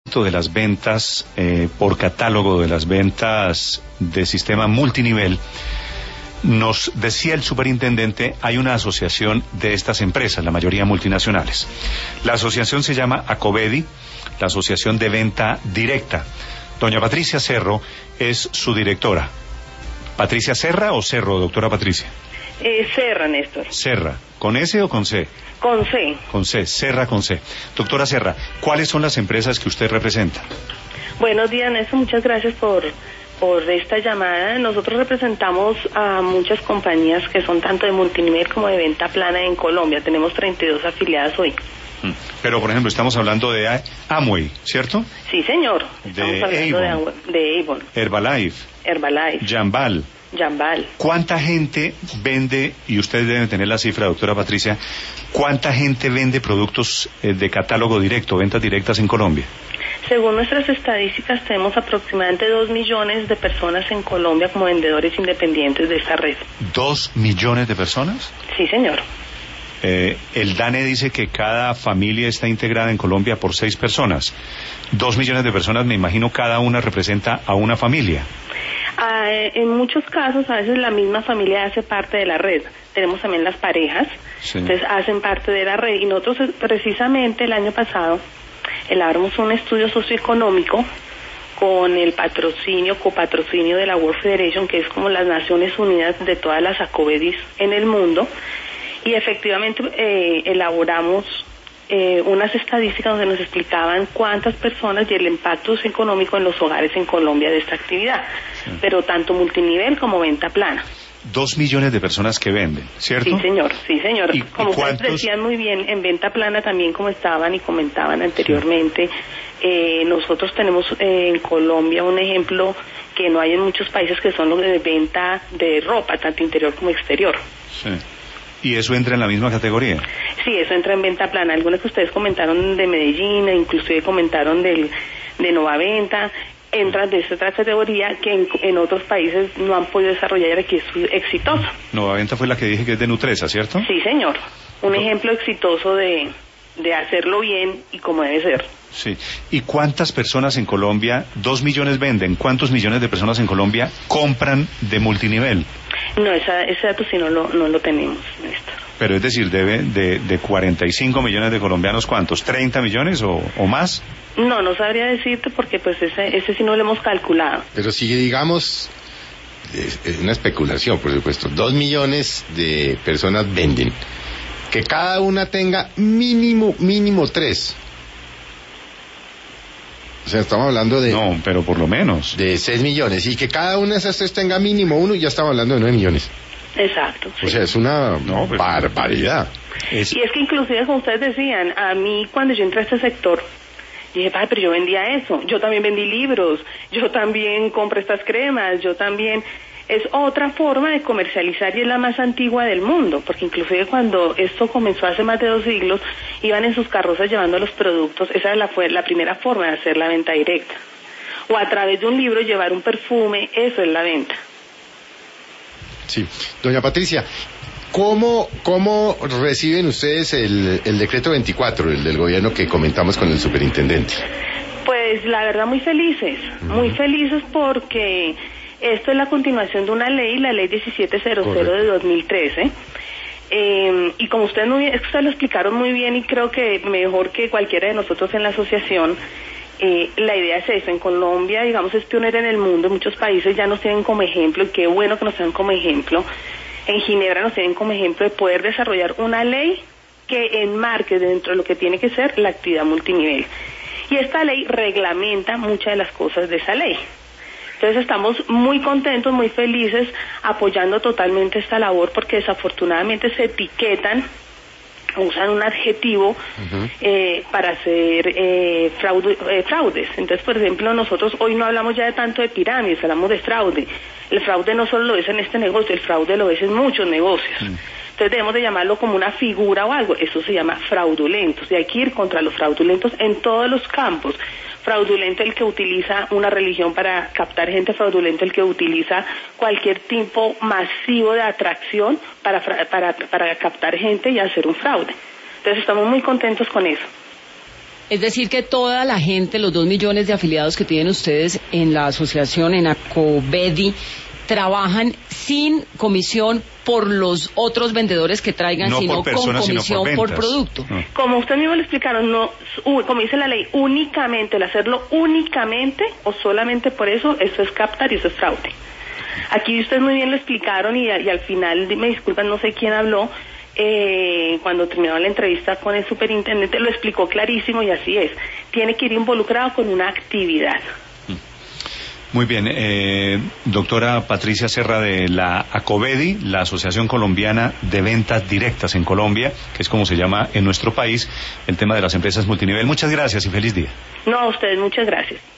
de las ventas por catálogo, de las ventas de sistema multinivel, nos decía el superintendente, hay una asociación de estas empresas, la mayoría multinacionales. La asociación se llama ACOVEDI, la Asociación de Venta Directa. Doña Patricia Cerro es su directora. ¿Patricia Serra o Cerro, doctora Patricia? Serra, Néstor. Serra. ¿Con S o con C? Con C. Con C, Serra con C. Doctora Serra, ¿cuáles son las empresas que usted representa? Buenos días, Néstor. Muchas gracias por esta llamada. Nosotros representamos a muchas compañías que son tanto de multinivel como de venta plana en Colombia. Tenemos 32 afiliadas hoy. Pero, por ejemplo, estamos hablando de Amway, ¿cierto? Sí, señor. Estamos hablando de Avon. Herbalife. Jambal. ¿Cuánta gente vende, y ustedes deben tener la cifra, doctora Patricia, cuánta gente vende productos de catálogo directo, ventas directas en Colombia? Según nuestras estadísticas, tenemos aproximadamente 2 millones de personas en Colombia como vendedores independientes de esta red. ¿2 millones de personas? Sí, señor. El DANE dice que cada familia está integrada en Colombia por 6 personas. 2 millones de personas, me imagino, cada una representa a una familia. En muchos casos, a veces la misma familia hace parte de la red. Tenemos también las parejas, sí. Entonces hacen parte de la red. Y nosotros, precisamente el año pasado, elaboramos un estudio socioeconómico con el copatrocinio de la World Federation, que es como las Naciones Unidas de todas las ACOVEDIs en el mundo. Y efectivamente elaboramos unas estadísticas donde nos explicaban cuántas personas y el impacto económico en los hogares en Colombia de esta actividad, sí. Pero tanto multinivel como venta plana. 2 millones de personas que venden, ¿cierto? Sí, señor. Como ustedes decían muy bien, en venta plana también, como estaban y comentaban anteriormente, nosotros tenemos en Colombia un ejemplo que no hay en muchos países, que son los de venta de ropa, tanto interior como exterior. Sí. ¿Y eso entra en la misma categoría? Sí, eso entra en venta plana. Algunas que ustedes comentaron de Medellín, inclusive comentaron de Novaventa, entran de esta otra categoría que en otros países no han podido desarrollar, aquí es exitoso. Novaventa fue la que dije que es de Nutresa, ¿cierto? Sí, señor. Un ejemplo exitoso de hacerlo bien y como debe ser. Sí. ¿Y cuántas personas en Colombia, 2 millones venden, cuántos millones de personas en Colombia compran de multinivel? No, ese dato sí no lo tenemos, Néstor. Pero es decir, de 45 millones de colombianos, ¿cuántos? ¿30 millones o más? No sabría decirte porque pues ese sí no lo hemos calculado. Pero si digamos, es una especulación, por supuesto, 2 millones de personas venden, que cada una tenga mínimo 3. O sea, estamos hablando de... No, pero por lo menos. De 6 millones. Y que cada una de esas 3 tenga mínimo 1 y ya estamos hablando de 9 millones. Exacto. O sea, es una barbaridad. Y es que inclusive, como ustedes decían, a mí cuando yo entré a este sector, dije, pero yo vendía eso. Yo también vendí libros. Yo también compré estas cremas. Yo también... Es otra forma de comercializar y es la más antigua del mundo, porque inclusive cuando esto comenzó hace más de 2 siglos, iban en sus carrozas llevando los productos. Esa fue la primera forma de hacer la venta directa. O a través de un libro llevar un perfume, eso es la venta. Sí. Doña Patricia, ¿cómo reciben ustedes el decreto 24, el del gobierno que comentamos con el superintendente? Pues la verdad muy felices porque... Esto es la continuación de una ley, la ley 1700 Correcto. De 2013. Y como ustedes lo explicaron muy bien y creo que mejor que cualquiera de nosotros en la asociación, la idea es eso. En Colombia, digamos, es pionera en el mundo. Muchos países ya nos tienen como ejemplo, y qué bueno que nos tengan como ejemplo. En Ginebra nos tienen como ejemplo de poder desarrollar una ley que enmarque dentro de lo que tiene que ser la actividad multinivel. Y esta ley reglamenta muchas de las cosas de esa ley. Entonces estamos muy contentos, muy felices, apoyando totalmente esta labor, porque desafortunadamente se etiquetan, usan un adjetivo para hacer fraudes. Entonces, por ejemplo, nosotros hoy no hablamos ya de tanto de pirámides, hablamos de fraude. El fraude no solo lo es en este negocio, el fraude lo es en muchos negocios. Entonces debemos de llamarlo como una figura o algo. Eso se llama fraudulentos, y hay que ir contra los fraudulentos en todos los campos. Fraudulento el que utiliza una religión para captar gente, fraudulento el que utiliza cualquier tipo masivo de atracción para captar gente y hacer un fraude. Entonces estamos muy contentos con eso. Es decir, que toda la gente, los 2 millones de afiliados que tienen ustedes en la asociación, en Acovedi, trabajan sin comisión por los otros vendedores que traigan, no sino por personas, con comisión sino por producto. No. Como usted mismo lo explicaron, no, como dice la ley, únicamente, el hacerlo únicamente o solamente por eso es captar y eso es fraude. Aquí ustedes muy bien lo explicaron y al final, me disculpan, no sé quién habló, cuando terminó la entrevista con el superintendente, lo explicó clarísimo y así es. Tiene que ir involucrado con una actividad. Muy bien, doctora Patricia Serra de la Acovedi, la Asociación Colombiana de Ventas Directas en Colombia, que es como se llama en nuestro país, el tema de las empresas multinivel. Muchas gracias y feliz día. No, a ustedes muchas gracias.